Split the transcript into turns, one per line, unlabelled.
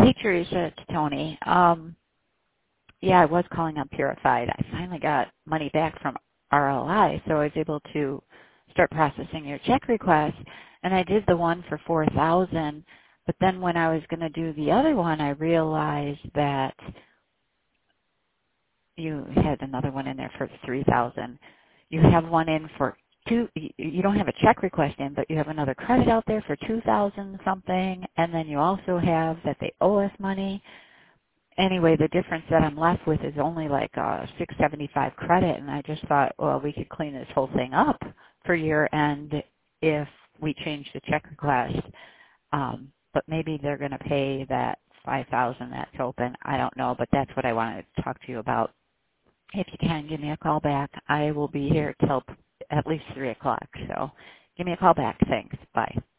Hey, Teresa, it's Tony. Yeah, I was calling on Purified. I finally got money back from RLI, so I was able to start processing your check request. And I did the one for 4,000, but then when I was going to do the other one, I realized that you had another one in there for 3,000. You have one in for two. You don't have a check request in, but you have another credit out there for 2,000 something, and then you also have that they owe us money. Anyway, the difference that I'm left with is only like a 675 credit, and I just thought, well, we could clean this whole thing up for year end if we change the check request. But maybe they're going to pay that 5,000 that's open. I don't know, but that's what I wanted to talk to you about. If you can, give me a call back. I will be here till at least 3 o'clock. So give me a call back. Thanks. Bye.